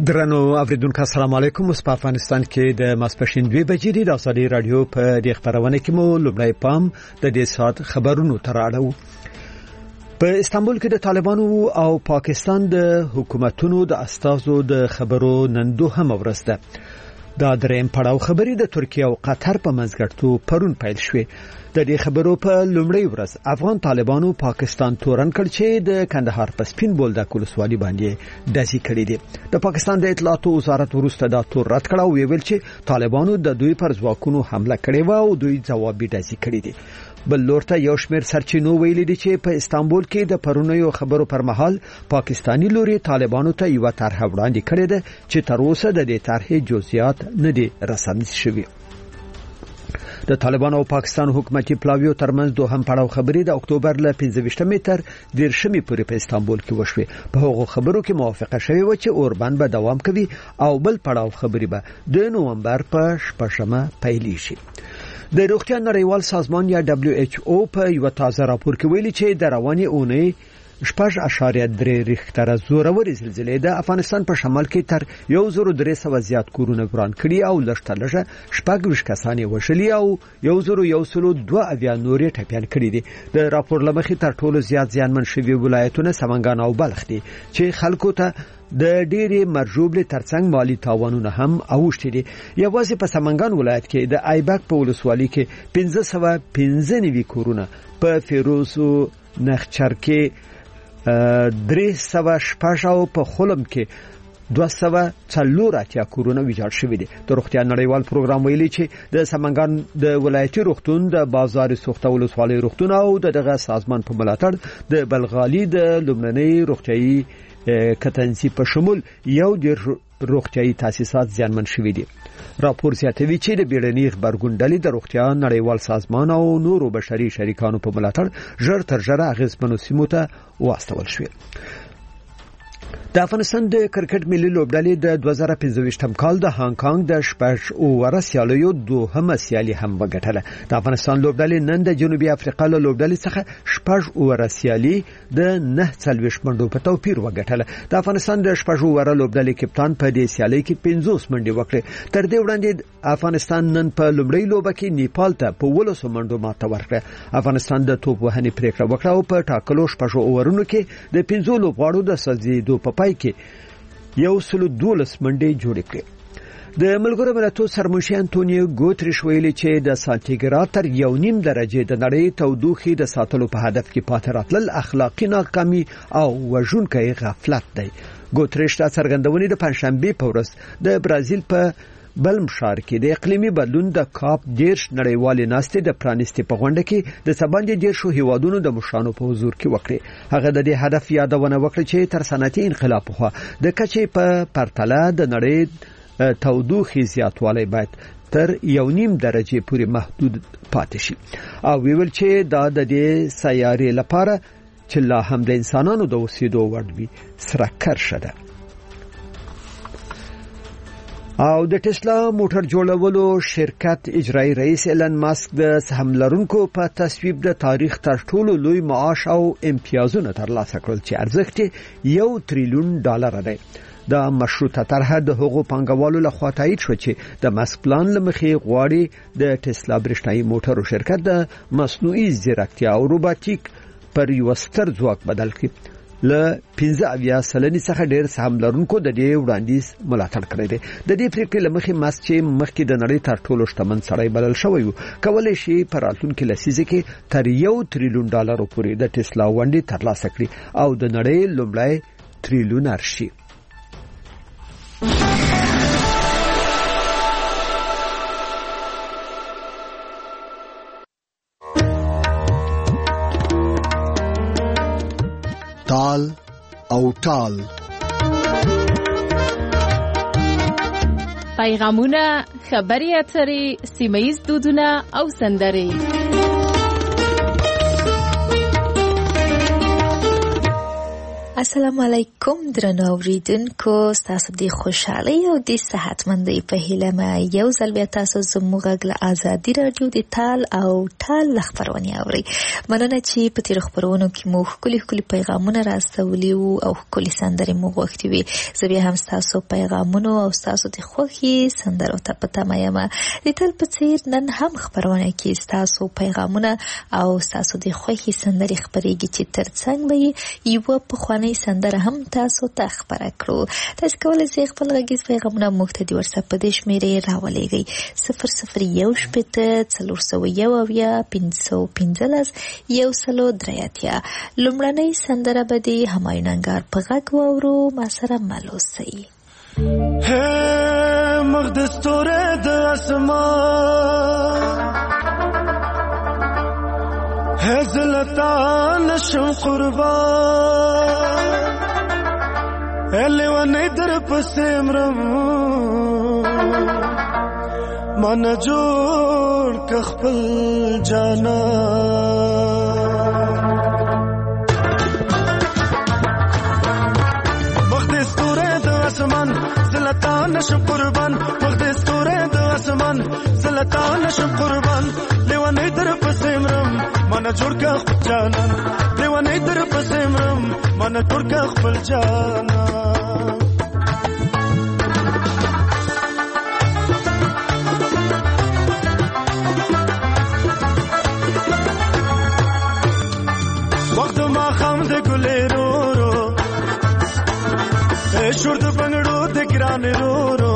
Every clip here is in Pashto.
درنو اوریدونکو السلام علیکم. په افغانستان کې د ماسپښین 2 بجې د ازادي رادیو په دې خبرونه کې مو لومړی پام د دې سات خبرونو تراړو. په استانبول کې د طالبانو او پاکستان د حکومتونو د استازو د خبرو نن دوهم ورځ ده. دا دریم پړاو خبرې د ترکیه او قطر په منځګړتوب پرون پیل شوې. د دې خبرو په لومړی ورځ افغان طالبانو پاکستان تورن کړ چې د کندهار په سپین بولدک ولسوالۍ باندې داسي کړی دی. د پاکستان د اطلاعاتو وزارت وروسته دا تور رد کړ او ویل چې طالبانو د دوی پر ځواکونو حمله کړې و او دوی ځوابي داسي کړی دی. بل لورته یو شمېر سرچینو ویلي دي چې په استانبول کې د پرونیو خبرو پر مهال پاکستانی لوري طالبانو ته یو طرح وړاندې کړې ده چې تر اوسه د دې طرحې جزئیات نه دي رسمي شوي. د طالبانو او پاکستان حکومتي پلاویو ترمنځ دوهم پړاو خبرې د اکتوبر ل 15 تر 10 پورې په استانبول کې وشوه. په هغو خبرو کې موافقه شوې و چې اوربان به دوام کوي او بل پړاو خبرې به د نومبر په 14 پیل شي. د روغتیا نړیوال سازمان یا WHO په یو تازه راپور کې ویلي چې د رواني اونۍ 6.3 ریختره زوروري زلزلې د افغانستان په شمال کې تر 1300 زیات کورونه وران کړي او لږه 20 کسان وشلي او 1102 اویا نورې ټپيان کړي دي. د راپور لمخې تر ټولو زیات زیانمن شوي ولایتونه سمنګان او بلخ دي چې خلکو ته د ډېری مرجوبل ترڅنګ مالی تاوانونه هم اوښتي دي. یوازې په سمنګان ولایت کې د ایبک په ولسوالۍ کې 595 کورونه، په فیروز نخچر کې 300 او په خلم کې 240 کورونه ویجاړ شوي دي. د روغتیا نړیوال پروګرام ویلي چې د سمنګان د ولایتي روغتون، د بازار سوخته ولسوالۍ روغتون او دغه سازمان په ملاتړ د بلغالي د لومړنۍ روغتيایي کتنسی په شمول یو د روغتيایي تاسیسات زیانمن شوي دي. راپور زیاتوي چې د بیړني خبرګون ډلې د روغتیا نړیوال سازمان او نورو بشري شریکانو په ملاتړ ژر تر ژره اغیزمنو سیمو ته واستول شوې. د افغانستان د کرکټ ملي لوبډلې د 2025 کال د هانګ کانګ د شپږ اوور سیالیو دوهمه سیالي هم وګټله. د افغانستان لوبډلې نن د جنوبي افریقا له لوبډلې څخه شپږ اوور سیالي د 49 منډو په توپیر وګټله. د افغانستان د شپږ اوور لوبډلې کپتان په دې سیالي کې 50 منډې وکړې. تر دې وړاندې افغانستان نن په لومړی لوبه کې نیپال ته په 12 منډو ماته ورکړه. افغانستان د توپ وهنې پریکړه وکړه او په ټاکلو شپږ اوورونو کې د 15 لوبغاړو د سلزیدو په پای کې 112 منډې جوړې کړې. د ملګرو ملتونو سرمنشي انټونیو ګوتریش ویلي چې د سانتیګراد تر 1.5 درجه د نړۍ تودوخې د ساتلو په هدف کې پاتې راتلل اخلاقی ناکامي او وژونکی غفلت دی. ګوتریش دا څرګندونې د پنځشنبه په ورځ د برازیل په بلمشار کې د اقلیمي بدلون د کاپ 10 نړیوالې ناستې د پرانیستي په غونډه کې د سباندې 10 هیوادونو د مشرانو په حضور کې وکړي. هغه د دې هدف یادونه وکړه چې تر صنعتي انقلاب خو د کچې په پرتله د نړۍ تودوخې زیاتوالی باید تر 1.5 درجه پورې محدود پاتې شي او ویل چې دا د دې سیارې لپاره چې لا هم د انسانانو د اوسېدو وړ وي سره کرشه ده. او د ټسلا موټر جوړولو شرکت اجرایی رئیس ایلن ماسک د سهم لرونکو په تصویب د تاریخ تر ټولو لوی معاش او امتیازونه ترلاسه کړل چې ارزښت $1 تریلیون دی. د مشروطه طرحه د حقوقو پانګوالو لخوا تایید شو چې د ماسک پلان لمخې غواړي د ټسلا برېښنايي موټرو شرکت د مصنوعي ځیرکتیا او روباټیک پر یو ستر ځواک بدل کړي. له 15 سلنې څخه ډېر سهم لرونکو د دې وړاندیز ملاتړ کړی دی. د دې پریکړې لمخې ماسک چې مخکې د نړۍ تر ټولو شتمن سړی بلل شوی و کولای شي په راتلونکي لسیزه کې تر $1 تریلیون پورې د ټسلا ونډې ترلاسه کړي او د نړۍ لومړی تریلیونر شي. تال او ټال پیغامونه، خبري اترې، سیمه‌ییز دودونه او سندرې. السلام علیکم درنو اوریدونکو، تاسو د خوشحالۍ او د صحتمندۍ په هیله مې یو ځل بیا تاسو زموږ غږ ازادي رادیو د تال او ټال خبرونه اوري. مننه چې په تیر خبرونو کې مو خولي پیغامونه راستولي او خولي سندرې مو غوښتي وي. زه بیا هم تاسو پیغامونو او تاسو د خوښي سندرو ته پته یم. د تل په څیر نن هم خبرونه کې تاسو پیغامونه او تاسو د خوښي سندرې خبرېږي چې ترڅنګ به یو په سندره هم تاسو ته خبره کړو. تاسو کولای شئ خپل غږیز پیغامونه موږ ته د واتساپ په دې شمیرې راولېږئ 00141515 لومړنۍ سندره به د همایون انګار په غږ واورو. ما سره مل اوسئ. هې مقدس تورې د اسمان هزلتا نشم قربان لیوانی در پسیمرم من جوړ کخپل جانا مقدس تورې د اسمان زلتا نشم قربان مقدس تورې د اسمان زلتا نشم قربان لیوانی در پسیمرم من جوړ کا خپل جانا دیوانه در پسمرم من جوړ کا خپل جانا وخت ما خام د ګلې رو رو شور د بنگړو د ګران رو رو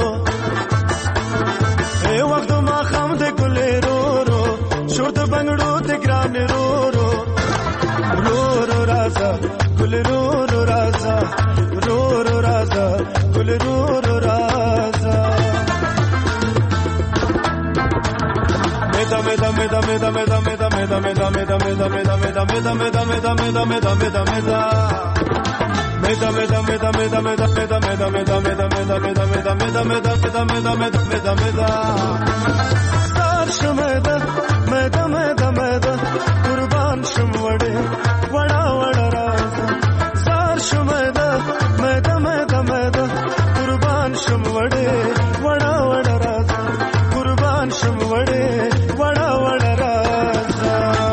وخت ما خام د ګلې رو رو شور د بنگړو د ګران رو رو رو رو رازا گل رو رو رازا رو رو رازا گل رو رو رازا مدا مدا مدا مدا مدا مدا مدا مدا مدا مدا مدا مدا مدا مدا مدا مدا مدا مدا meda meda meda meda meda meda meda meda meda meda meda meda meda meda meda meda meda meda sar shmeda meda meda meda qurban shmwade wada wada raza sar shmeda meda meda meda qurban shmwade wada wada raza qurban shmwade wada wada raza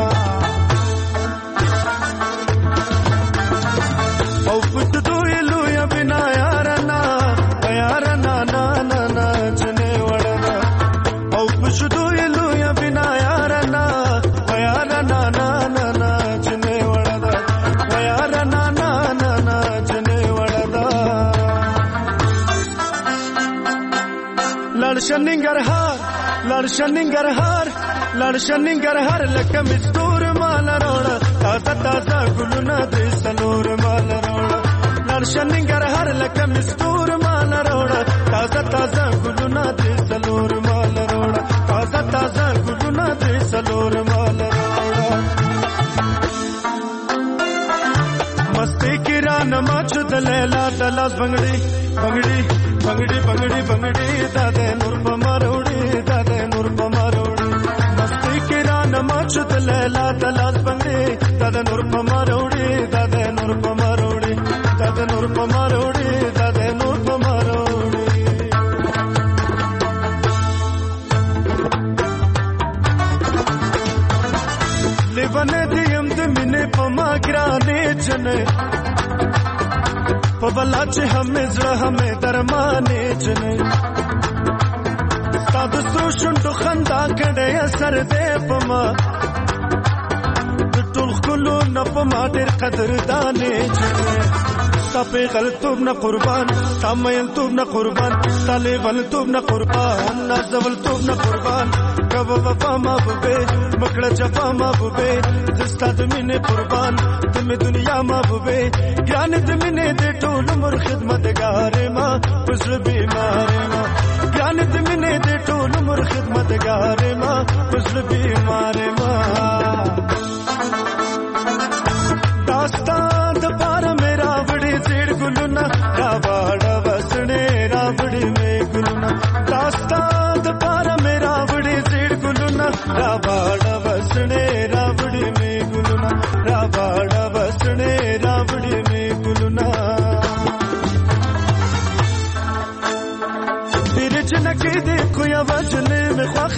او put do ilu ya bina yarana na na na jne wada au push do ilu ya bina yarana na na jne wada yarana na jne wada ladshaningar har lakam istur mal roda taza taza guluna de salur mal roda ladshaningar har lakam istur mal roda taza taza guluna de salur mal roda taza taza guluna de salur mal roda masti kiran machud lela dalas bangdi bangdi bangdi bangdi bangdi dade nur pamarodi dade nur pamarodi masti kiran machud lela dalas bangdi dade nur pamarodi dade nur pamarodi dade nur pamarodi dade nur pamarodi lebane diyam de mine pamagrane jane पबलाच हमें जरा हमें दरमाने जने ताद सुशुन तो खंदा कड़े असर दे पमा तुल खुलो न पमा देर कदर दाने जने तापे गलतुब न कुर्बान तामयल तुब न कुर्बान ताले वल तुब न कुर्बान नाजवल तुब न कुर्बान कब वफा माबूबे मकड़ा जफा माबूबे जिस्ता दमिने कुर्बान तुम दुनिया माबूबे ज्ञान दमिने दे टोल मुर खिदमत गारे माँ पुजर बीमारे माँ ज्ञान दमिने दे टोल मुर खिदमत गारे माँ पुजर बीमारे माँ दास्तान दपार मेरा बड़ी जेड़ गुलुना रावाड़ा वसने रावड़ी में गुलुना दास्तान दपार मेरा बड़ी जेड़ गुलुना रावाड़ा वसने रावड़ी में गुलुना रावाड़ा वसने रावड़ी में गुलुना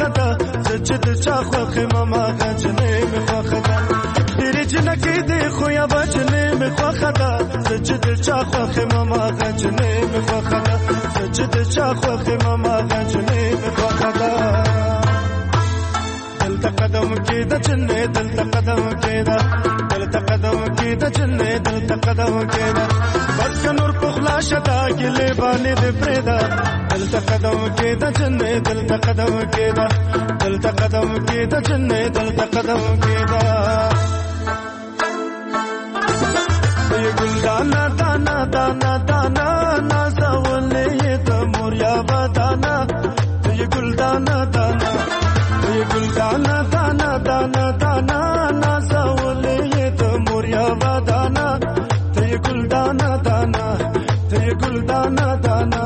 خدا زچد چا خو ماما غجنې مخ خدا ډېر جنکې دې خو یا بچنې مخ خدا زچد چا خو ماما غجنې مخ خدا زچد چا خو ماما غجنې مخ خدا دلته قدم کې د جنې دلته قدم کې دا دلته قدم کې د جنې دلته قدم کې دا بس نور په خلاصه دا ګلې باندې د پردا دلته قدم کې د جنې دلته قدم کې دا دلته قدم کې د جنې دلته قدم کې دا یو ګل دانا دانا دانا دانا نازولې د موریا بدانا یو ګل دانا دانا یو ګل دانا دانا دانا دانا نازولې د موریا بدانا یو ګل دانا دانا یو ګل دانا دانا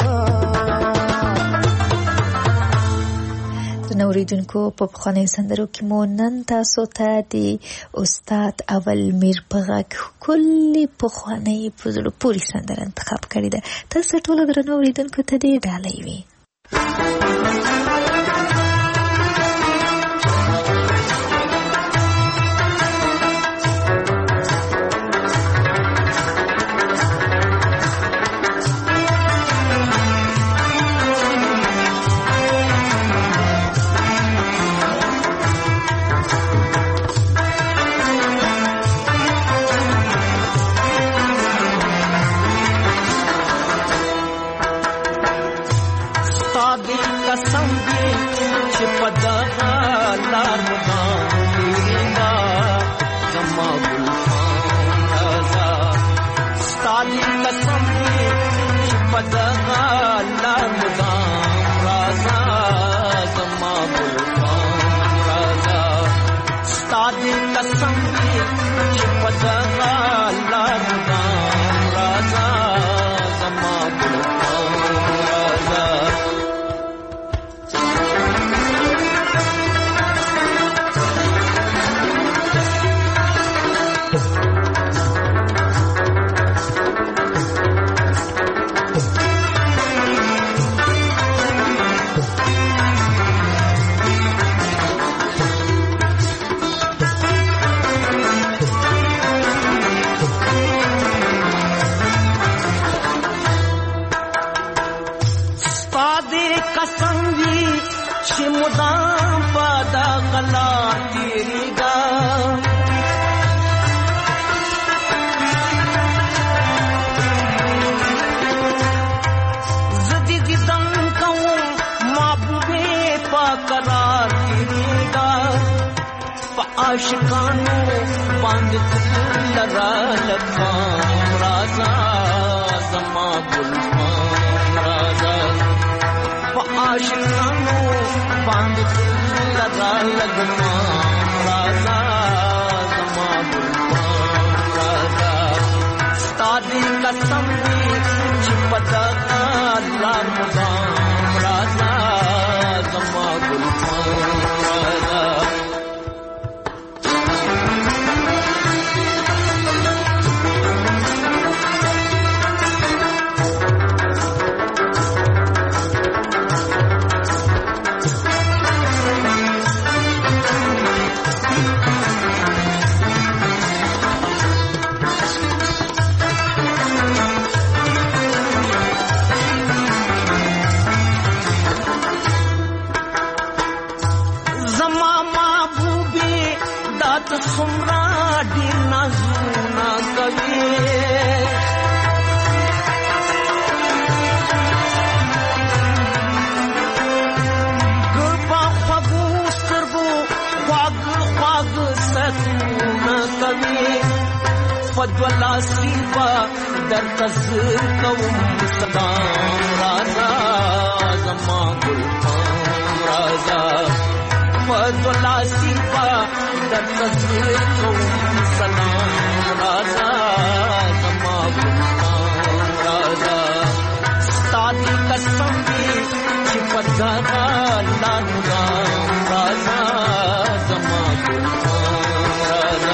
نوریدونکو په پخوانیو سندرو کې مو نن تاسو ته د استاد اول میر په غږ کلی پخوانۍ په زړه پورې سندره انتخاب کړې ده. تاسو ټولو درنو اوریدونکو ته دې ډالۍ وي. आशिकानो बांध लगा लगा राजा जमा गुलफाम राजा आशिकानो बांध लगा लगा राजा जमा गुलफाम राजा सादी कसम चिपता लामुदा राजा जमा गुलफाम राजा फद्वला सीवा दर तस्वीर कौम सदाम राजा जमा गुलफाम राजा फद्वला सीवा दर तस्वीर कौम सदाम राजा जमा गुलफाम राजा सादी कसम भी चिपता लानुराम राजा जमा गुलफाम राजा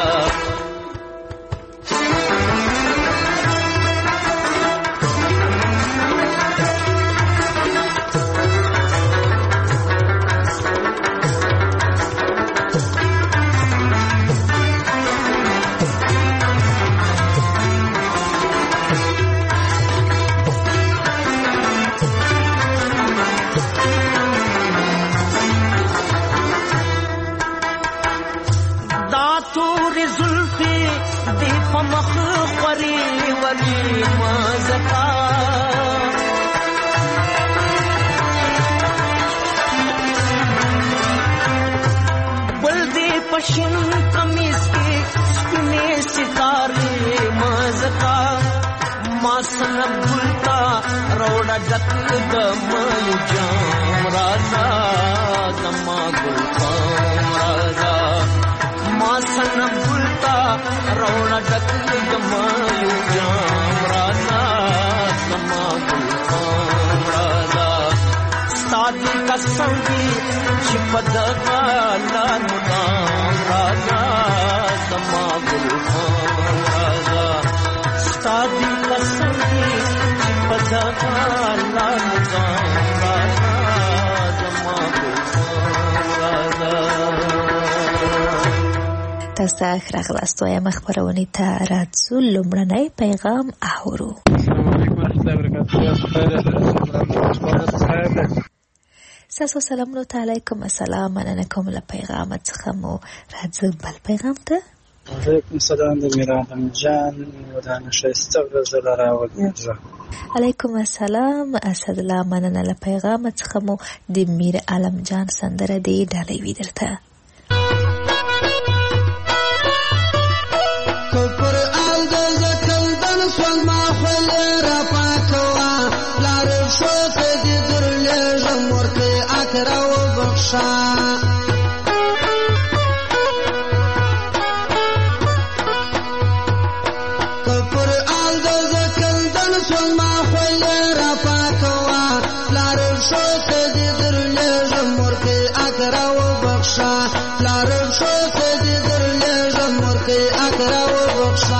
تورې زلفې دې په مخ خورې ورې مازکا بل دې په شین قمیص کې سپینې ستارې مازکا ما سنب ګلتا روړه ډک د مایو جام رازا زما ګل پام رازا ما سنب ګلتا روړه ډک د مایو جام رازا زما ګل پام رازا سادي قسم دي چې په دغه لار مدام رازا زما ګل پام رازا سادي قسم دي چې په دغه لار مدام رازا زما ګل پام رازا. تاسو ته ښه راغلاست وایم خپرونې ته راځو. لومړنی پیغام اورو. ستاسو سلامونه ته علیکم السلام. مننه کوم له پیغام څخه مو راځو بل پیغام ته. علیکم السلام د میران جان ودانه شایسته غزل راوړم. علیکم السلام اسد الله. مننه له پیغام څخه مو د میر عالم جان سندره دی ډالۍ وی درته. کفر آل د زکل دن سول ما خل را پاکوا لار شو ته دې درلې جمهور کې اکرا و بخشا کفر آل د زکل دن سول ما خل را پاکوا لار شو ته دې درلې جمهور کې اکرا و بخشا لار شو ته دې درلې جمهور کې اکرا و بخشا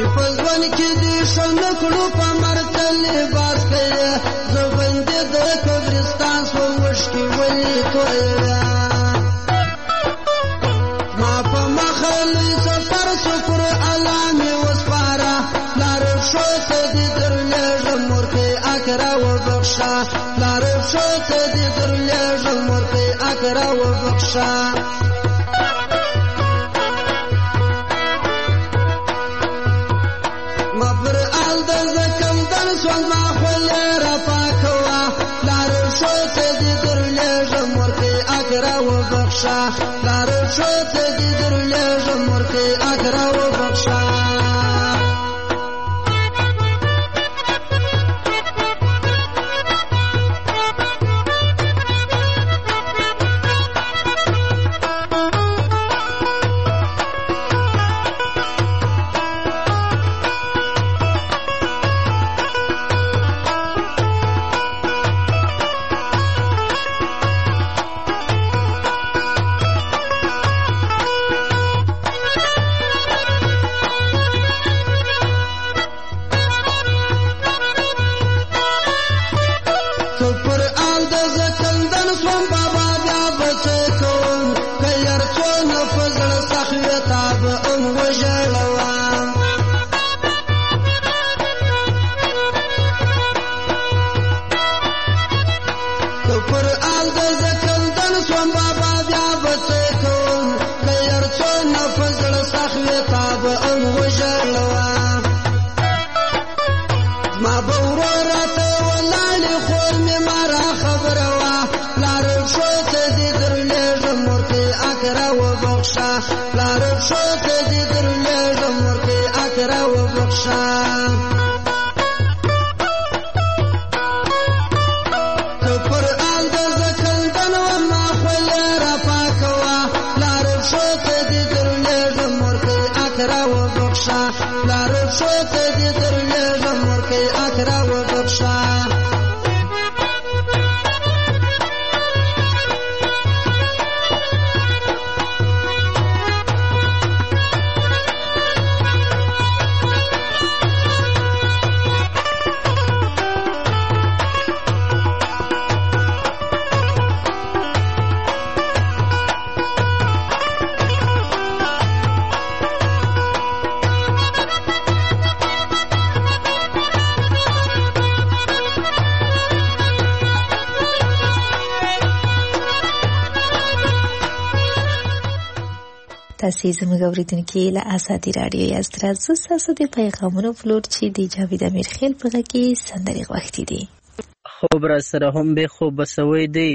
چې په ځوان کې دې ښه نه کړو په مرته لباس کوي زه بندې د قبرستان سوم وشکې ولې تویه ما په مخه لوی سفر شکر الله مې وسپاره پلار شو ته دې درلېږم مورکۍ اکره وبخشه پلار شو ته دې درلېږم مورکۍ اکره وبخشه لار شو ته دې درلېږم مورکۍ اکره وبخشه تاسې زموږ اورېدونکي له ازادي راډیو یاست. راځو ستاسو د پیغامونو پلور چې د جاوید امیرخیل په غږ کې سندرې غوښتې دي. خوب را سره هم بې خوبه سوی دی،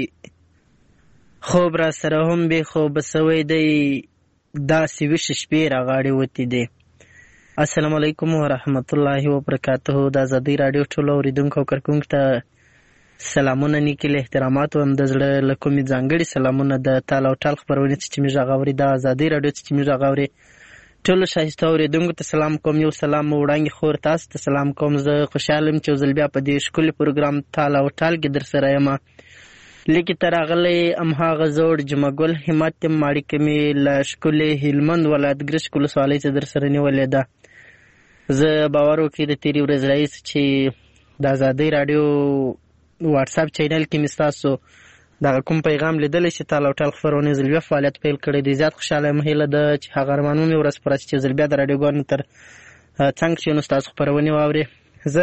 خوب را سره هم بې خوبه سوی دی، داسې ویښې شپې راغاړې وتې دي. السلام علیکم ورحمت الله وبرکاته. د ازادي راډیو ټولو اورېدونکو او کارکوونکو ته سلامونه، نیکې له احترامات هم د زړه له کومې ځانګړي سلامونه د تال او ټال خپرونې چې مې غږ اوري د ازادي راډیو چې مې غږ اوري ټولو ښایسته اورېدونکو ته سلام کوم. یو سلام وړاندې خور تاسو ته سلام کوم. زه خوشحاله یم چې یو ځل بیا په دې ښکلي پروګرام تال او ټال کې در سره یم. لیکې ته راغلی هماغه زوړ جمعګل همت یم، اړیکه مې له ښکلې هلمند ولایت ګرشک ولسوالۍ څخه در سره نیولې ده. زه باور وکړئ د تېرې ورځې راهیسې چې د ازادۍ راډیو واټساپ چینل کې مې ستاسو دغه کوم پیغام لیدلی چې تال او ټال خپرونې ځل بیا فعالیت پیل کړی دی. زیات خوشحاله یم، هیله ده چې هغه ارمانونه مې ورځ په ورځ چې ځل بیا د راډیوګانو تر څنګ شي نو ستاسو خپرونې واورې. زه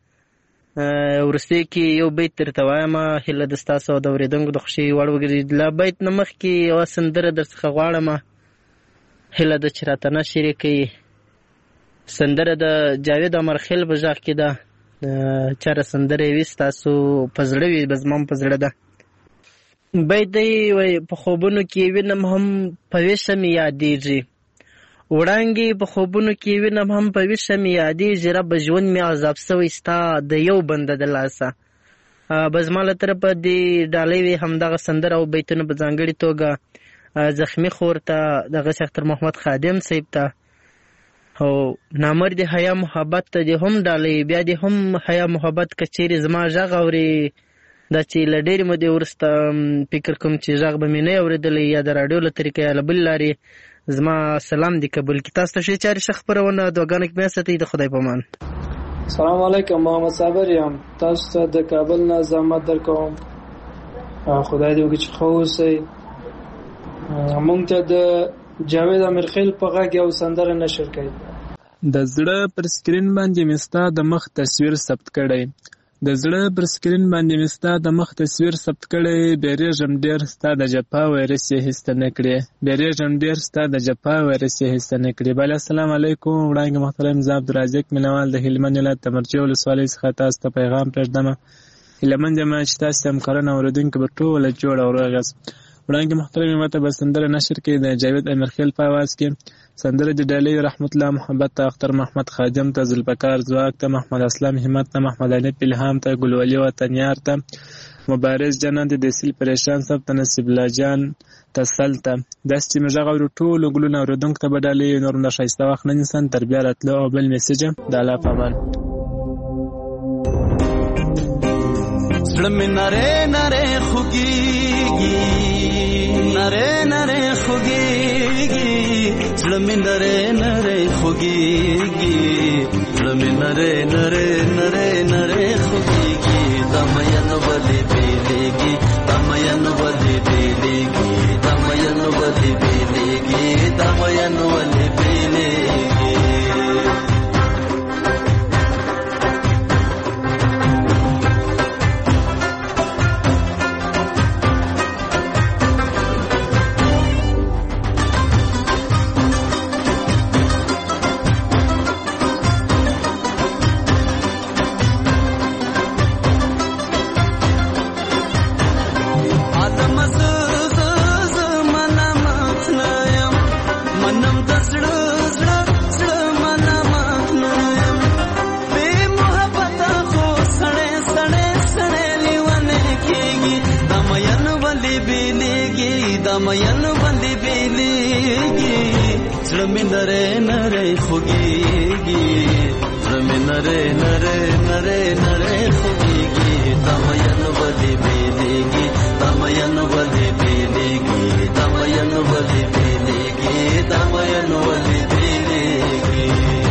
وروستۍ کې یو بیت درته وایم، هیله ده ستاسو او د اورېدونکو د خوښۍ وړ وګرځي. له بیت نه مخکې یوه سندره در څخه غواړم، هیله ده چې راته نشر یې کوي. سندره د جاوید امیرخیل په غږ کې ده. چېرې سندره یې وي ستاسو په زړه وي، به زما هم په زړه ده. بیت دی وایي په خوبونو کې وینم هم په ویښه مې یادېږي، وړانګې په خوبونو کې وینم هم په ویښه مې یادېږي، رب ژوند مې عذاب سوی ستا د یو بنده د لاسه. به زما له طرفه دې ډالۍ وي همدغه سندره او بیتونه په ځانګړې توګه زخمي خور ته، دغسې اختر محمد خادم صاحب ته، او نامرد حیا محبت ته دې هم ډالۍ، بیا دې هم حیا محبت که چیرې زما غږ اوري، دا چې له ډېرې مودې وروسته فکر کوم چې غږ به مې نه اورېدلی، یا د راډیو له طریقې یا له بلې لارې زما سلام دی قبول کی. تاسو ته ښې چارې ښه خپرونه دعاګانې کې مې ستئ د خدای په امان. السلام علیکم، محمد صابر یم. تاسو ته د کابل نه زحمت درکوم. خدای دې وکړي چې ښه اوسئ. موږ ته د جاوید امیرخیل په غږ یو سندره نشر کړئ. د زړه پر سکرین باندې مې ستا د مخ تصویر ثبت کړی، د زړه پر سکرین باندې مې ستا د مخ تصویر ثبت کړی. بیریږم ډېر ستا د جفا وایرس یې هیڅ نه کړې، بیریږم ډېر ستا د جفا وایرس یې هیڅ نه کړې. بله السلام علیکم. وړاندې محترم زه عبدالرازق مینوال د هلمند ولایت د مرجع ولسوالۍ څخه تاسو ته پیغام پرېږدمه. هیله مند یم چې تاسو همکاران او اورېدونکي به ټوله جوړ او روغ یاست. وړاندې محترم ماته به سندره نشر کړي د جاوید امیرخیل په اواز کې. سندره د ډالۍ رحمت الله محبت ته، اختر محمد خادم ته، ذوالفقار ځواک ته، محمد اسلام همت ته، محمد علي الهام ته، ګلولي وطنیار ته، مبارز جنان ته، دیسیل پریشان صاحب ته، نصیب الله جان تسل ته. داسې چې موږ غواړو ټولو ګلونه اورېدونکو ته به ډالۍ نور د ښایسته وخت نه نیسن. تر بیا راتلو او بل میسیج د الله په امان. زړه مې نری نری خوږېږي، نری نری خوږېږي، زړه مې نری نری خوږېږي، زړه مې نری نری نری نری خوږېږي. دا مین ولې بېلېږي، دا مین ولې بېلېږي، دا مین ولې بېلېږي، دا مین ولې بېلېږي. مین باندې بیلېږي، زړه مې نری نری خوږېږي، زړه مې نری نری نری نری خوږېږي. دا مین باندې بیلېږي، دا مین باندې بیلېږي، دا مین باندې بیلېږي، دا مین باندې بیلېږي.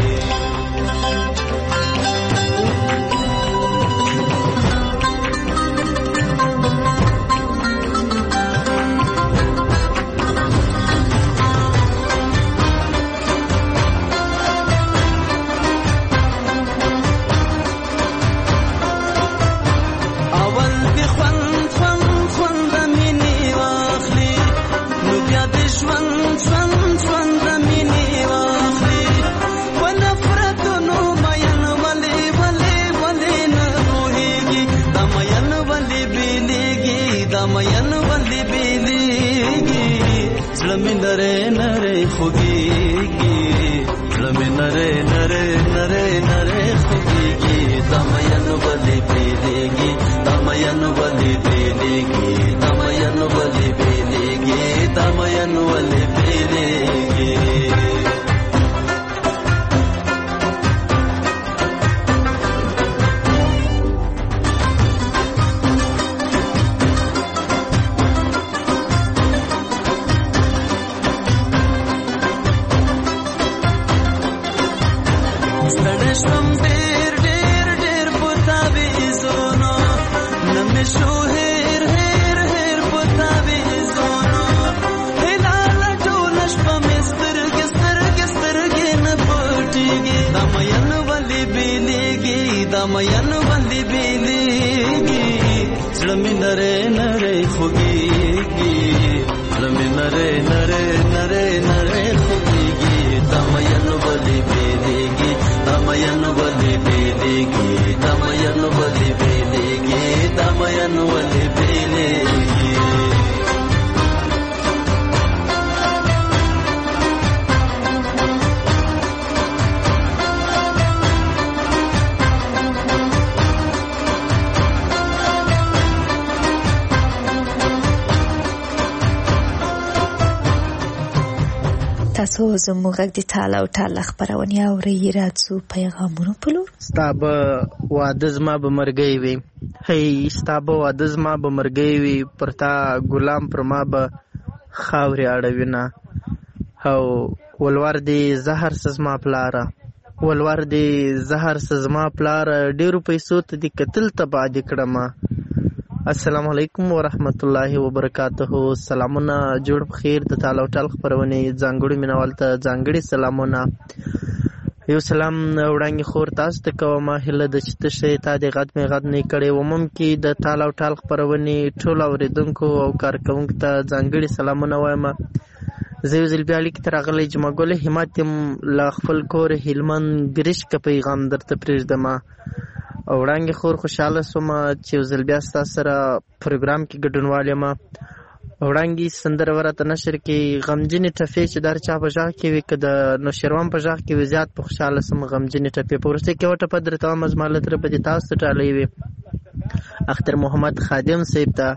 تاسو زموږ غږ د ټال او ټال خبرونه اورئ. راځو پیغامونو په لور. ستا به واده زما به مرګی وي، هی ستا به واده زما به مرګی وي، پر تا ګلام پر ما به خاورې اړوي نه. او ولور دی زهر سزما پلاره ولور دی زهر سزما پلاره ډیرو پیسو ته دی قتل تبا دی کړم. السلام علیکم ورحمت الله وبرکاته. سلامونه جوړ بخیر د تعالی او تعالی خبرونه ځانګړي مینوال ته ځانګړي سلامونه. یو سلام وړاندې خور تاسو ته کوم هله د چتشه تا د غد می غد نه کړي ومم کې د تعالی او تعالی خبرونه ټول اوریدونکو او کارکونکو ته ځانګړي سلامونه وایم. زه یو ځل بیا لیک تر غلې جمعګل همت لا خپل کور هلمن ګریش کا پیغام درته پرېږدم. وړاندې خور خوشاله سوم چې یو ځل بیا ستاسو سره پروګرام کې ګډونوال یم. وړاندې سندره ورته نشر کې غمجنې ټپې چې در چا په ژغ کې وي که د نوشیروان په ژغ کې وي زیات په خوشحاله سم. غمجنې ټپې په وروستۍ کې یوه ټپه درته وایم زما له طرفه دې تاسو ته ډالۍ وي. اختر محمد خادم صاحب ته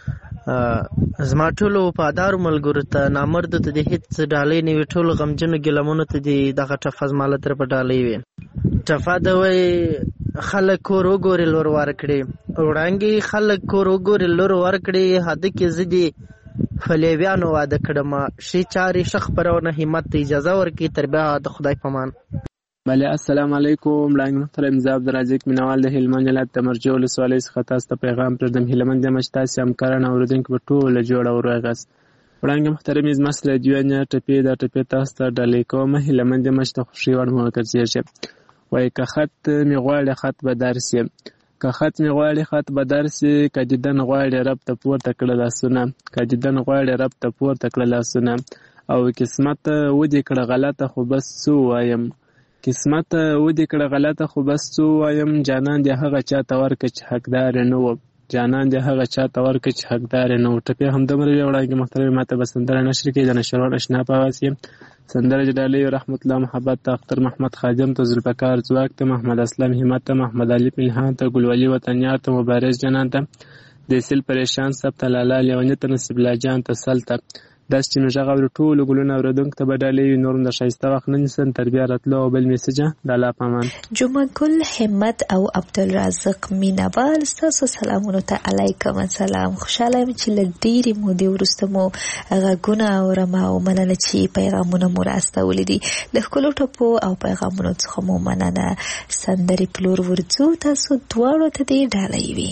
زما ټولو وفادارو ملګرو ته نامردو ته دې هېڅ ډالۍ نه وي ټولو غمجنو ګیلمونو ته دې دغه ټپه زما له طرفه ډالۍ وي. ټپه ده وایي خلک کور وګورې لور ورکړې وړاندې خلک کور وګورې لور ورکړې هده کې زه دې فلیویانو واده کړم شي چارې ښه خپرونه همت ته اجازه ورکړي تر بیا د خدای په امان. بله السلام علیکم. وړاندې محترم زه عبدالرزاق مینوال د هلمند ولایت د مرجع ولسوالۍ څخه تاسو ته پیغام پرېږدم. هیلهمند یم چې تاسې همکاران او اورېدونکي به ټوله جوړه ور وغاست. وړاندې محترم زما سره دوه ټپې دا ټپې تاسو ته ډالۍ کوم. هیلهمند یم چې د خوښۍ وړ مو وګرځېږي. وایي که خط مې غواړي خط به درسي که خط مې غواړي خط به درسي که دیدن غواړي رب ته پورته کړه لاسونه که دیدن غواړي رب ته پورته کړه لاسونه او قسمت ودې کړه غلطه خو بس څه ووایم قسمت ودې کړه غلطه خو بس څه ووایم جانان دې هغه چا ته ورکړه چې حقدار نه و جانان دې هغه چا ته ورکړه چې حقدار نه و. ټپې همدومره وي. وړاندې محترم ماته به سندره نشر کړي د نشروان اشنا په آواز کې سندره چې ډالۍ رحمت الله محبت ته اختر محمد خادم ته ذوالفقار ځواک ته محمد اسلم همت ته محمد علي پنهان ته ګلولي وطنیار ته مبارز جنان ته د سیل پریشان سب ته لالا لیونی ته نصیب الله جان ته سل ته داس چې مې غږ اوري ټولو ګلونه اورېدونکو ته به ډالۍ وي. نور د ښایسته وخت نه نیسن تر بیا راتلو او بل میسجه د الله په امان. جمعه ګل همت او عبدالرزاق مینوال ستاسو سلامونو ته علیکم السلام. خوشحاله یم چې له ډېرې مودې وروسته مو غږونه اورم او مننه چې پیغامونه مو راستولي دي. له ښکلو ټپو او پیغامونو څخه مو مننه. سندرې پلور ورځو تاسو دواړو ته دې ډالۍ وي.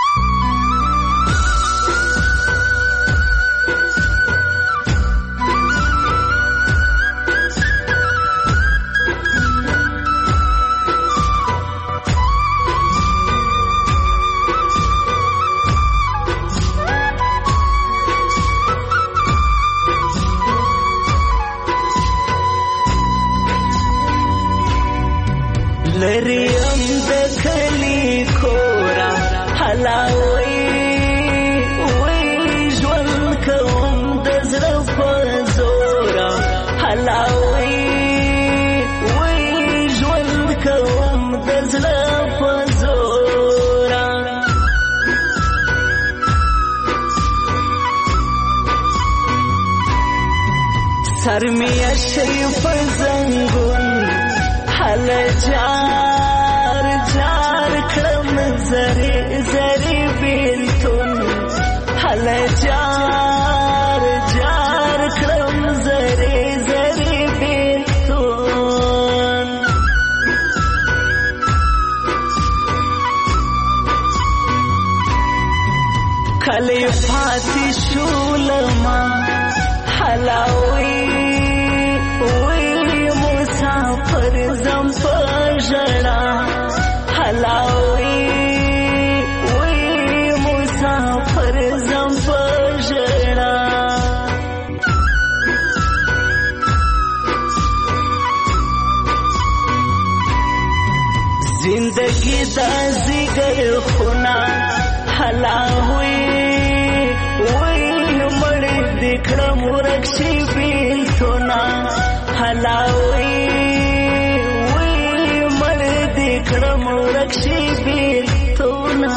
لریم د کلی کورا حلاوی وی ژوند کوم د زړه په زورا حلاوی وی ژوند کوم د زړه په زورا سر می شریف زنګون حل جار جار کړم زری زری بیلتون حل جار جار کړم زری زری بیلتون کلی پاتې شولما حلاوی مسافر زم پژړا حلاوی وی مسافر زم پژړا زندگی دا زیګر خونا حلاوی وی مړ دکړم ورکشي بیل سونا حلاوی کړم ورکشي بیلتونه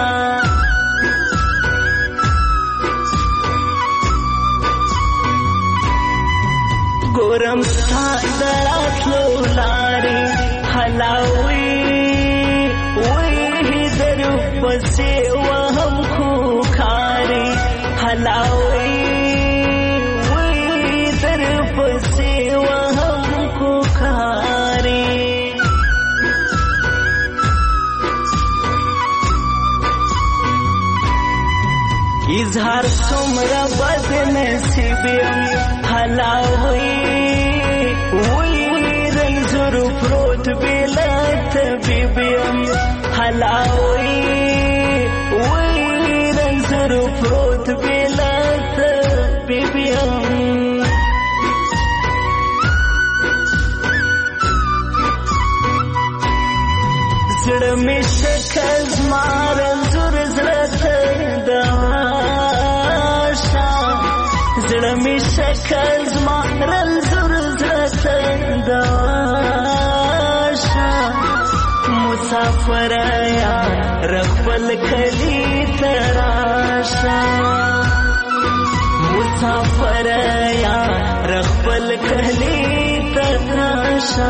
ګورم ستا د راتلو لارې حلاوي وی درپسې وهم خوکارې حلاوي وی درپسې اظهار څومره بد نصیب یم حلاوي وی رنځور پروت بلا طبیب یم حلاوي وی رنځور پروت بلا طبیب یم زړه مې شکل زما رنځور زړه ته داشا زړه مې شکل زما رنځور زړه ته داشا مسافر یا رخبل کلی تراشا مسافر یا رخبل کلی تراشا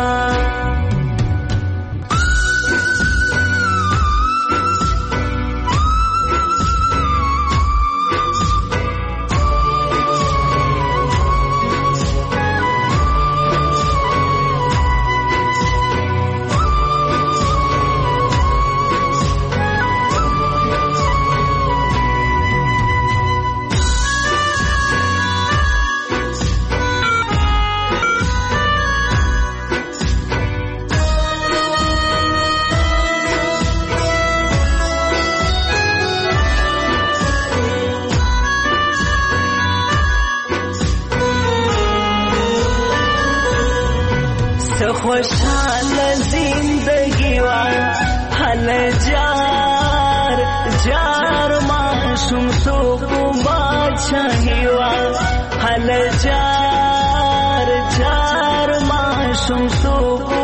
خوشحال زندگی وا حل جار جار معشوم تو بادشاہی وا حل جار جار معشوم تو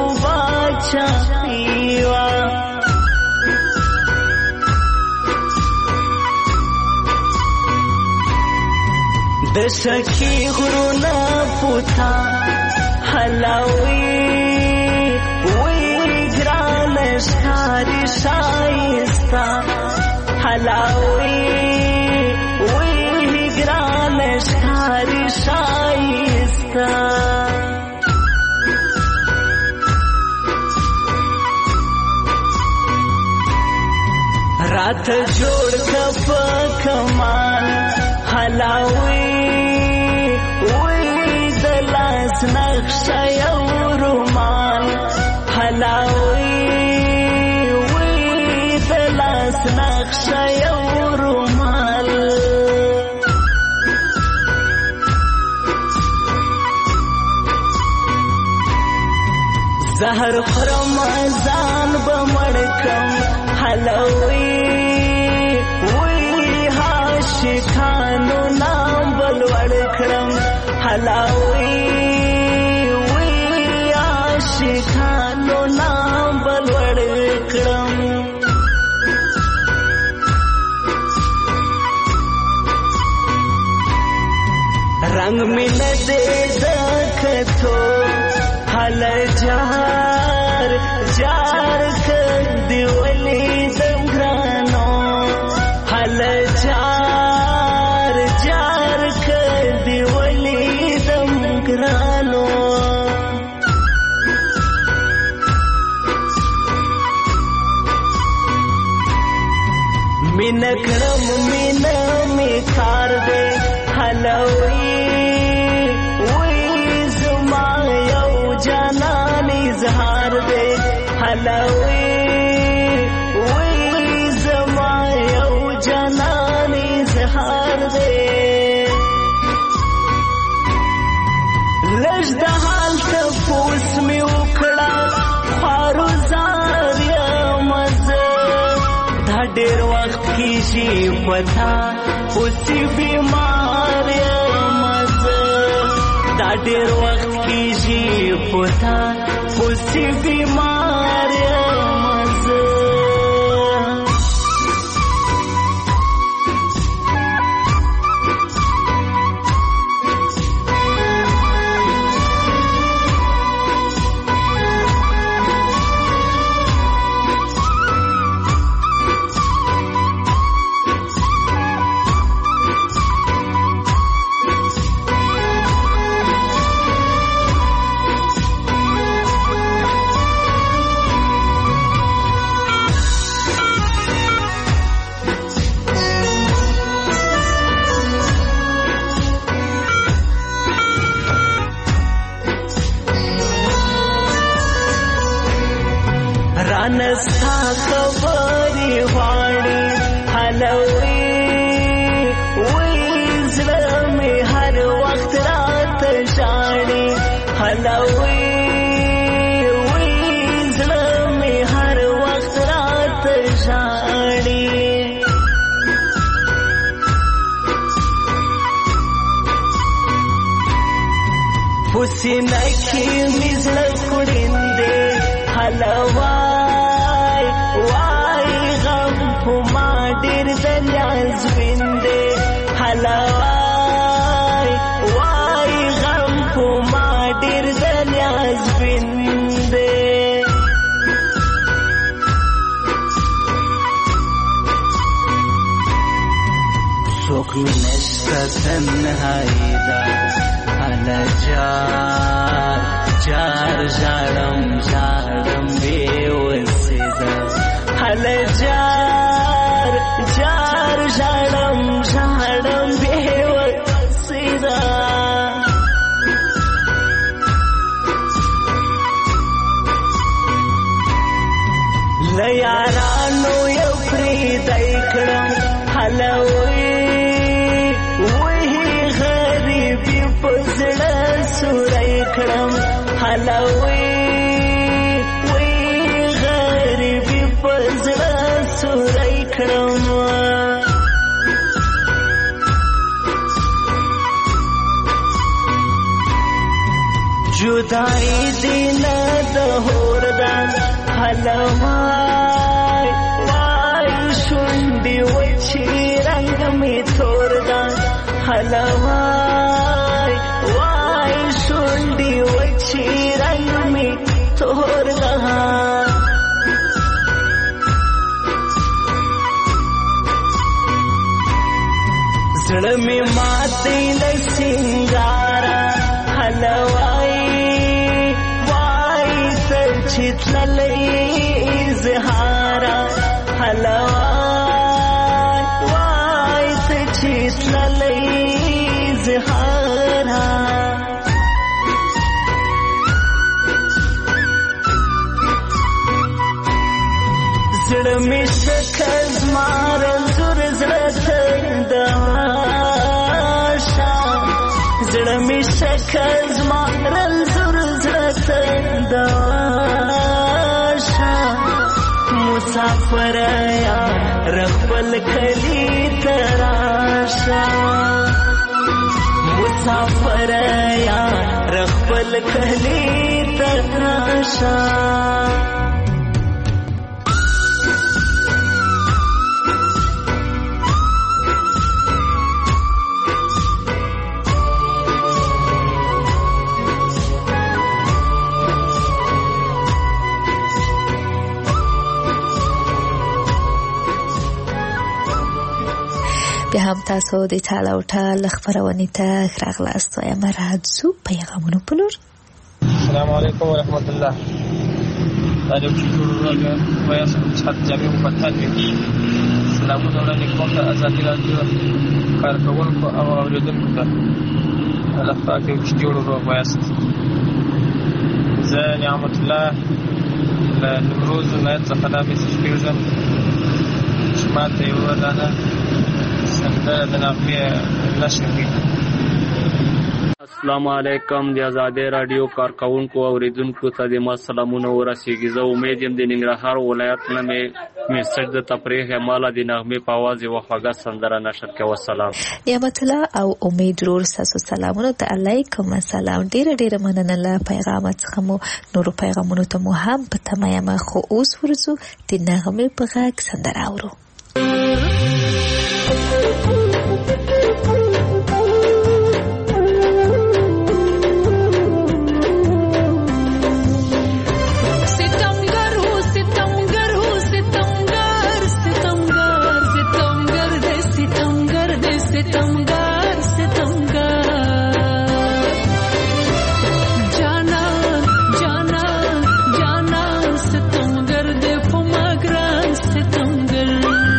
بادشاہی وا د شکی غرونا پوتا حلاوي شاری شایستا حلاوی وی گران شاری شایستا رات جوړ کپ کمال حلاوی وی دلاس نقش یو رومال حلاوی نقش یو رومال زهر رمضان بمړکم حلوي وی عاشقانو نام بل وړکم حلوي وی عاشقانو نام بل وړکم رنگ میں نہ دے دکھتو حل جار جار کر دیولی دنگرانو حل جار جار کر دیولی دنگرانو من کرم من میں کار دے حلوی اظهار دے حلاوی وی زما یو جنان اظهار دے لږ د حال تپوس می وکړه خارو زار یم زه دا ډېر وخت کېږي پتا اوسې بیمار یم زه دا ډېر وخت کېږي پتا اوسې بیمار یم زه رانستا خبرې غواړي حلوي وی زړه مې هر وخت راته ژاړي حلوي وی زړه مې هر وخت راته ژاړي پسینه کې مې زړه کوړندې حلوای وای غم په ما ډېر د نیاز ویندې حلوای وای غم په ما ډېر د نیاز ویندې څوک نشته تنهایی ده هله جار جار ژاړم ژاړم بې وسې ده هله جار جار ژاړم ژاړم بې وسې ده له یارانو یو پرېږدی کړم هله زړه سوری کړم حلوي وی غریبي په زړه سوری کړم جدائی دینا د هوردان حلوای وای شونډې وچې رنګ مې تور ده حلوای وای شونډې وچې رنګ مې تور ده زړه مې ماتې له سینګاره حلوای وای تر چې تللی اظهاره حلوای وای تر چې تللی اظهاره زړه مې شکز مارل زور زړه تنداشه زړه مې شکز مارل زور زړه تنداشه مسافر یا رخبل کلی تراشه مسافر یا رخبل کلی تراشه بیا هم تاسو د ټال او ټال خبرونې ته راغلاست وایم راځو پیغامونو په لور. السلام علیکم ورحمت الله. دا یو چې ټول وایي چې جامع مفتح دي. سلامونه وړاندې کوم د ازادي راډیو کارکونکو او اوریدونکو ته. الله پاک یو چې جوړ وایست. زه نعمت الله له نمروز ولایت څخه دا میسج پیژم چې ماته یو ودانه السلام علیکم د آزادۍ راډیو کارکونکو او اوریدونکو ته د ما سلامونه ورسیږي. زه امید یم د ننګرهار ولایت نه مې میسج د تفریح مالا د نغمې په اواز یوه خوږه سندره نشر کوي. والسلام. نعمت الله او امید ورور ستاسو سلامونه ته علیکم السلام. ډیره مننه له پیغامات څخه مو نورو پیغامونو ته مو هم په تمه یم. خو اوس ورځو د نغمې په غږ سندره اورو. जाना जाना सितमगर दे फुमा ग्रान सितमगर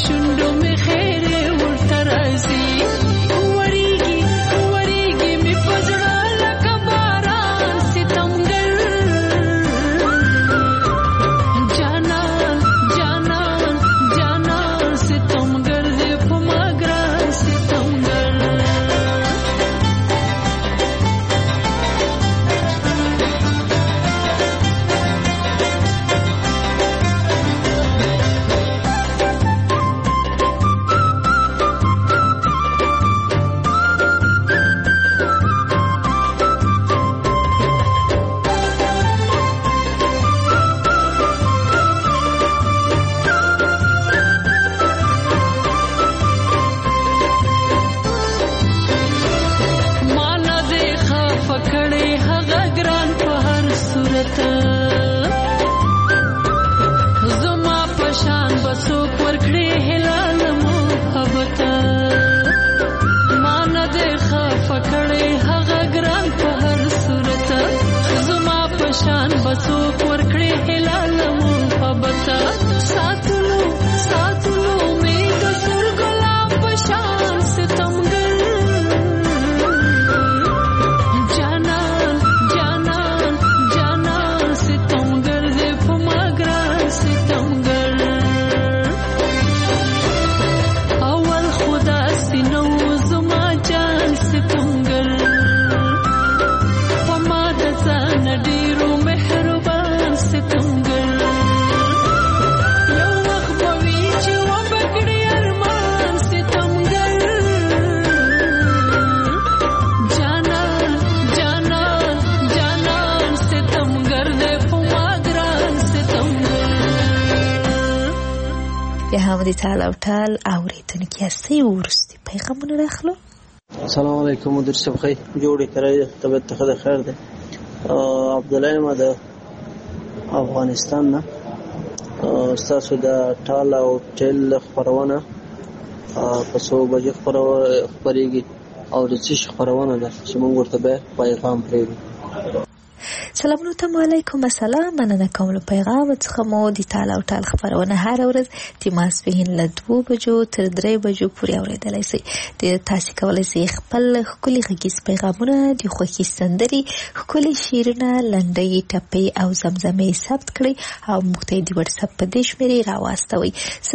شونډو مې خیر ورته راځي وریږي وریږي مې په زړه لکه باران ستمګر جانان جانان جانان ستمګر دې په ما ګران ستمګر زما پشان بسوک ورکړې هلال محبت مان دې خفه کړې هغه ګران په هر صورت زما پشان بسوک ورکړې هلال محبت ساتلو ساتلو مې د سر ګلاب پشان ستمګر جانان جانان جانان ستمګر دې په ما ګران ستمګر اول خدا سينو زما جان ستمګر په ما د ځان ډېرو مهربان ستمګر یو وخت به وي چې وبکړي ارمان ستمګر جانان جانان جانان ستمګر دې په ما ګران ستمګر بیا هم د ټال او ټال اورېدونکي هستئ وروستي پیغامونه راخلو. السلام علیکم مدیر صاحب خی جوړې کرای طبیعت ته خیر ده عبد الله ما د افغانستان نه تاسو د ټال او ټل خبرونه په څو بجې خبرېږي او د څه خبرونه ده چې موږ ورته به پیغام پرېږدو. سلامونه ته علیکم السلام مننه کوم له پیغام څخه مو د ټال او ټال خبرونه هر ورځ د ماسپښین له 2 بجو تر 3 بجو پورې اورېدلای شئ. د تاسو کولای شئ خپل ښکلي غږیز پیغامونه د خوښي سندري ښکلي شعرونه لنډۍ ټپې او زمزمې ثبت کړئ او موږ ته د واتس اپ په دې شمېرې راواستوئ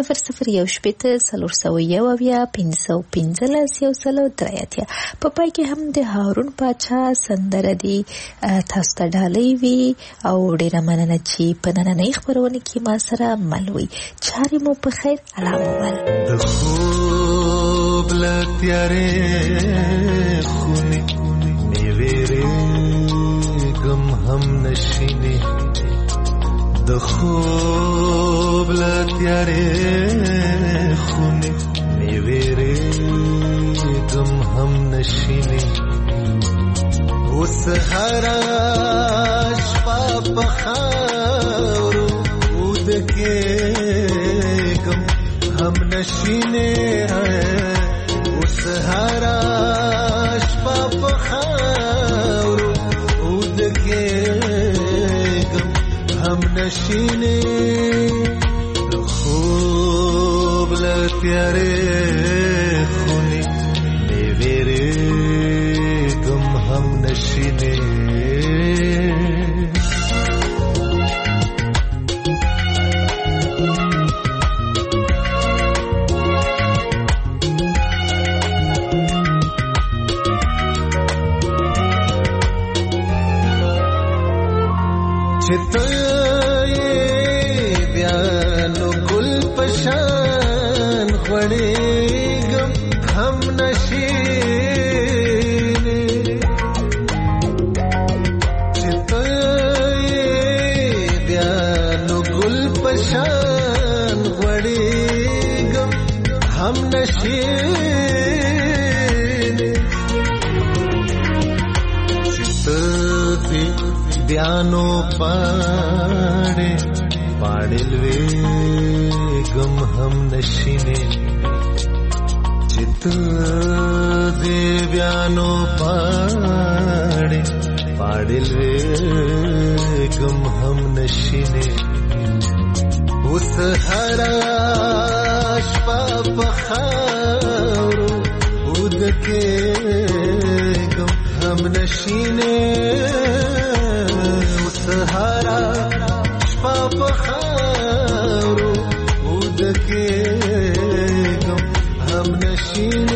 0018501515 په پای کې هم د هارون پاچا سندره دی تاسو ته ډالۍ وي او ډېره مننه چې په نننۍ خپرونه کې ما سره مل وئ. چارې مو په خیر الله مو مل. د خوب له تیارې خونې مې وېرېږم هم نشینې د خوب له تیارې خونې مې وېرېږم هم نشینې اوس هره شپه په خاورو ودکېږم هم نشینې اوس هره شپه په خاورو ودکېږم هم نشینې د خوب له تیارې خونې مې وېرېږم هم نشینې چې ته بیا نو ګل پشان غوړېږم هم نشینې چې ته بیا نو ګل پشان غوړېږم هم نشینې چې ته بیانو پاڑے پاڑلوے گم ہم نشینے چت دے بیانو پاڑے پاڑلوے گم ہم نشینے اس ہرا شپه په خاورو ودکېږم هم نشینې سهارا شپه په خاورو ودکېږم هم نشینې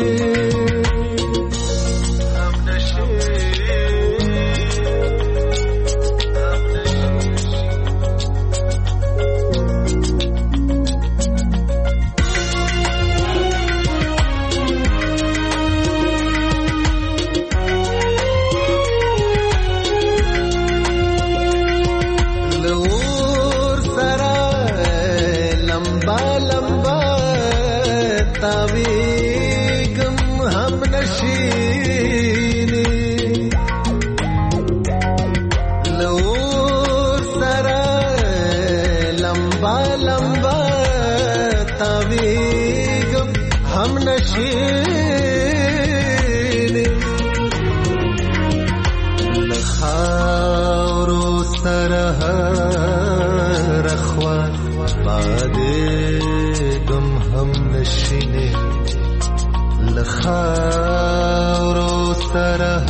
خاورو سره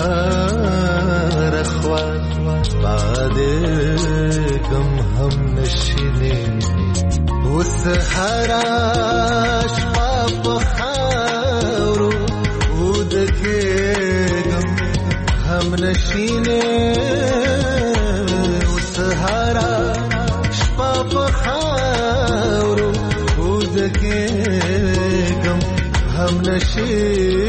رخوا باندې غم هم نشینه اوس هرا شپه په خاورو ودکې غم هم نشینه اوس هرا شپه په خاورو ودکې غم هم نشینه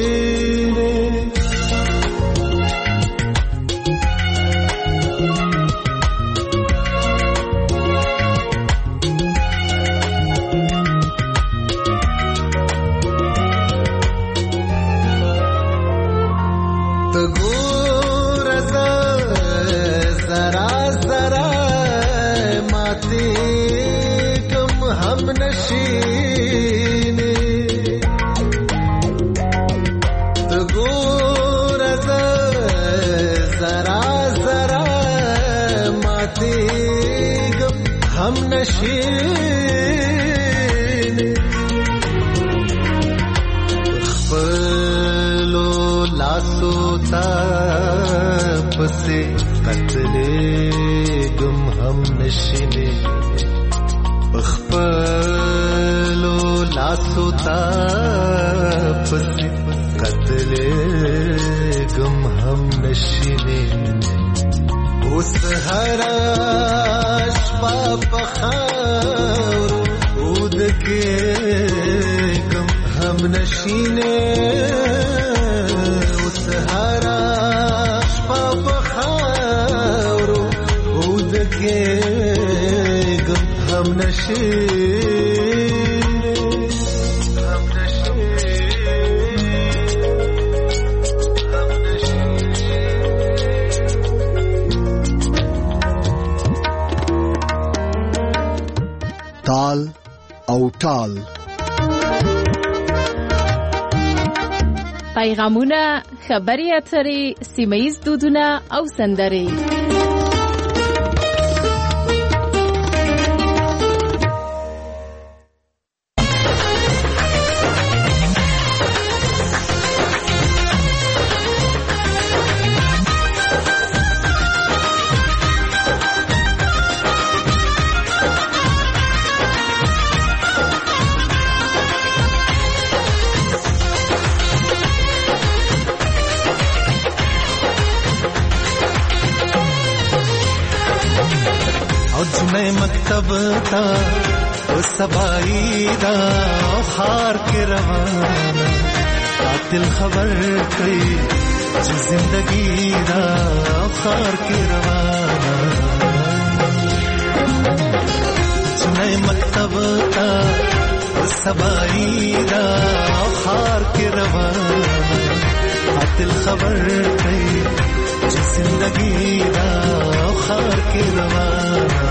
पसे कतले गम हम नशीने पखपलो लासोता पसे कतले गम हम नशीने उस हरा शपा पखार उद के गम हम नशीने उस हरा हम नशे ताल او ټال پیغامونه خبري اترې سیمه‌یز دودونه او سندرې मकतब था वो सबाई दा खार के रवाना कातिल खबर कई जो जिंदगी दा खार के रवाना जुने मकतब था वो सबाई दा खार के रवाना कातिल खबर कई जो जिंदगी दा खार के रवाना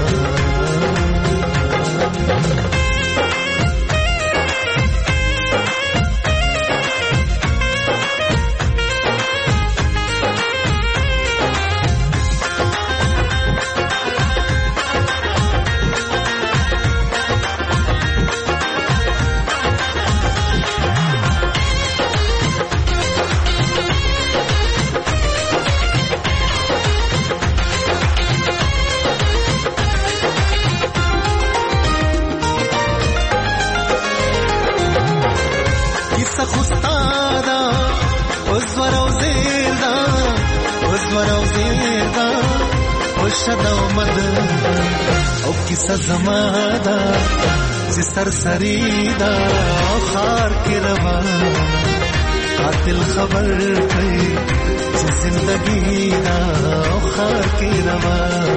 نقشه د امد او کیسه زما ده چې سرسری ده او خار کې روان قاتل خبر کوي چې زندگی ده او خار کې روان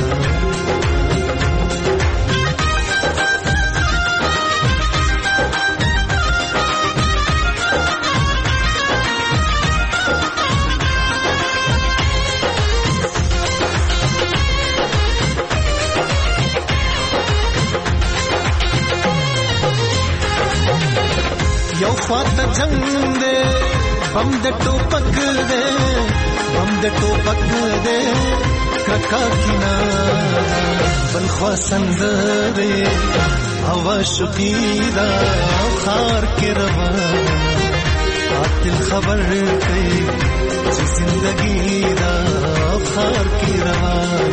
یو خواته جنگ دے بم د ټوپک دے بم د ټوپک دے ککا کینا بل خوا سندره هوا شقیدا خار کې روان قاتل خبر کوي چې زندگی دا خار کې روان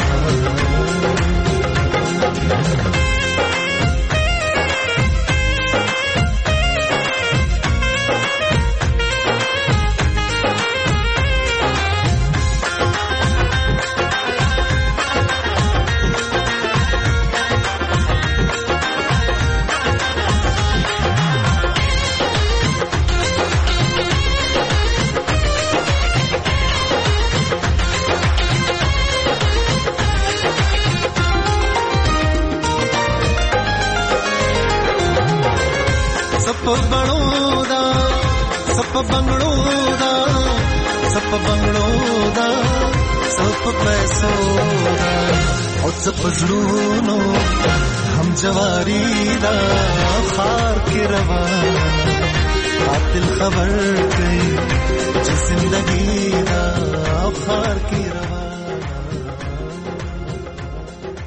بنگلو دا سپ پیسو دا او سپ زړونو هم جواری دا خار کې روان قاتل خبر کوي چې زندگی دا خار کې روان